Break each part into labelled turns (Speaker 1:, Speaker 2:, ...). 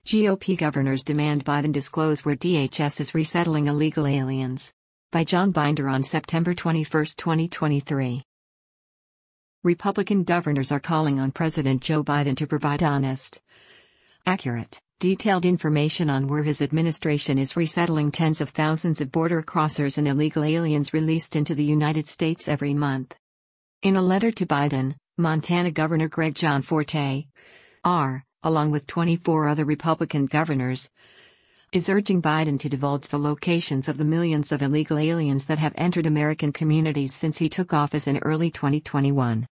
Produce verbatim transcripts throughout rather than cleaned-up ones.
Speaker 1: G O P governors demand Biden disclose where D H S is resettling illegal aliens. By John Binder on September twenty-first, twenty twenty-three. Republican governors are calling on President Joe Biden to provide honest, accurate, detailed information on where his administration is resettling tens of thousands of border crossers and illegal aliens released into the United States every month. In a letter to Biden, Montana Governor Greg Gianforte, R., along with twenty-four other Republican governors, is urging Biden to divulge the locations of the millions of illegal aliens that have entered American communities since he took office in early twenty twenty-one.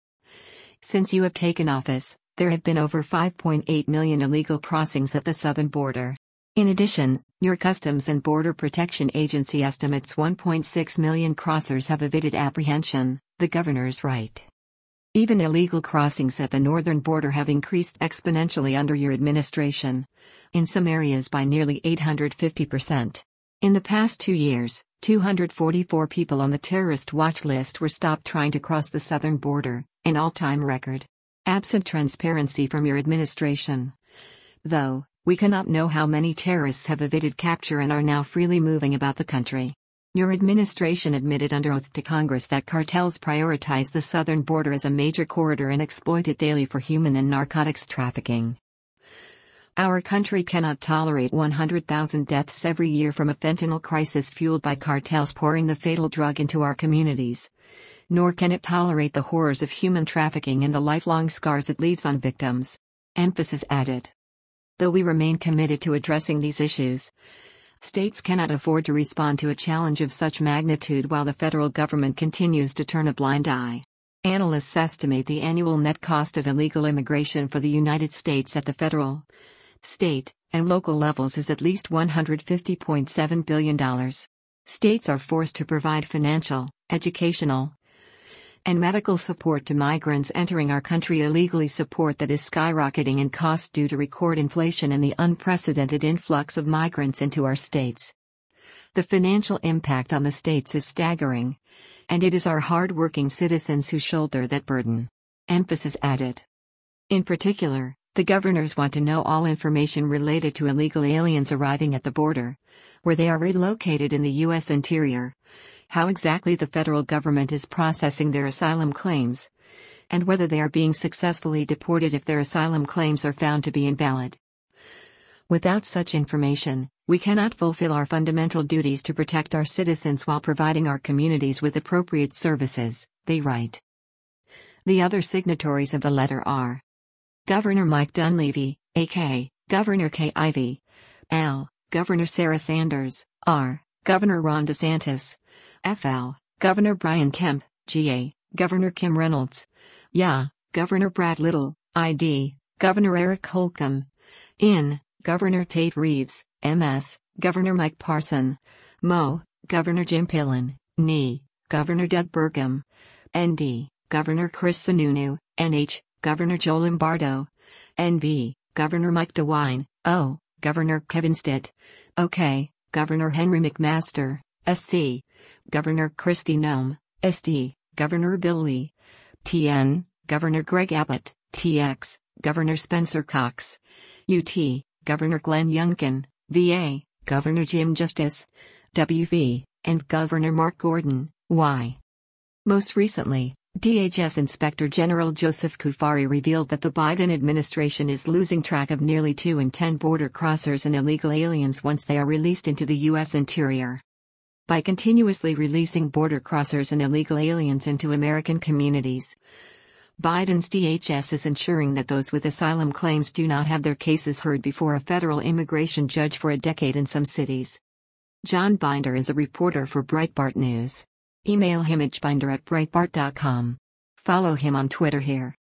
Speaker 1: Since you have taken office, there have been over five point eight million illegal crossings at the southern border. In addition, your Customs and Border Protection Agency estimates one point six million crossers have evaded apprehension, the governors write. Even illegal crossings at the northern border have increased exponentially under your administration, in some areas by nearly eight hundred fifty percent. In the past two years, two hundred forty-four people on the terrorist watch list were stopped trying to cross the southern border, an all-time record. Absent transparency from your administration, though, we cannot know how many terrorists have evaded capture and are now freely moving about the country. Your administration admitted under oath to Congress that cartels prioritize the southern border as a major corridor and exploit it daily for human and narcotics trafficking. Our country cannot tolerate one hundred thousand deaths every year from a fentanyl crisis fueled by cartels pouring the fatal drug into our communities. Nor can it tolerate the horrors of human trafficking and the lifelong scars it leaves on victims. Emphasis added. Though we remain committed to addressing these issues, states cannot afford to respond to a challenge of such magnitude while the federal government continues to turn a blind eye. Analysts estimate the annual net cost of illegal immigration for the United States at the federal, state, and local levels is at least one hundred fifty point seven billion dollars. States are forced to provide financial, educational, and medical support to migrants entering our country illegally, support that is skyrocketing in cost due to record inflation and the unprecedented influx of migrants into our states. The financial impact on the states is staggering, and it is our hard-working citizens who shoulder that burden. Emphasis added. In particular, the governors want to know all information related to illegal aliens arriving at the border, where they are relocated in the U S interior, how exactly the federal government is processing their asylum claims, and whether they are being successfully deported if their asylum claims are found to be invalid. Without such information, we cannot fulfill our fundamental duties to protect our citizens while providing our communities with appropriate services, they write. The other signatories of the letter are Governor Mike Dunleavy, A K, Governor Kay Ivey, L, Governor Sarah Sanders, R, Governor Ron DeSantis, F L, Governor Brian Kemp, G A, Governor Kim Reynolds, Y A, Governor Brad Little, I D, Governor Eric Holcomb, N, Governor Tate Reeves, M S, Governor Mike Parson, M O, Governor Jim Pillen, N E, Governor Doug Burgum, N D, Governor Chris Sununu, N H, Governor Joe Lombardo, N B, Governor Mike DeWine, O, Governor Kevin Stitt, O K, Governor Henry McMaster, S C, Governor Kristi Noem, S D, Governor Bill Lee, T N, Governor Greg Abbott, T X, Governor Spencer Cox, U T, Governor Glenn Youngkin, V A, Governor Jim Justice, W V, and Governor Mark Gordon, Y. Most recently, D H S Inspector General Joseph Cuffari revealed that the Biden administration is losing track of nearly two in ten border crossers and illegal aliens once they are released into the U S interior. By continuously releasing border crossers and illegal aliens into American communities, Biden's D H S is ensuring that those with asylum claims do not have their cases heard before a federal immigration judge for a decade in some cities. John Binder is a reporter for Breitbart News. Email him at binder at breitbart dot com. Follow him on Twitter here.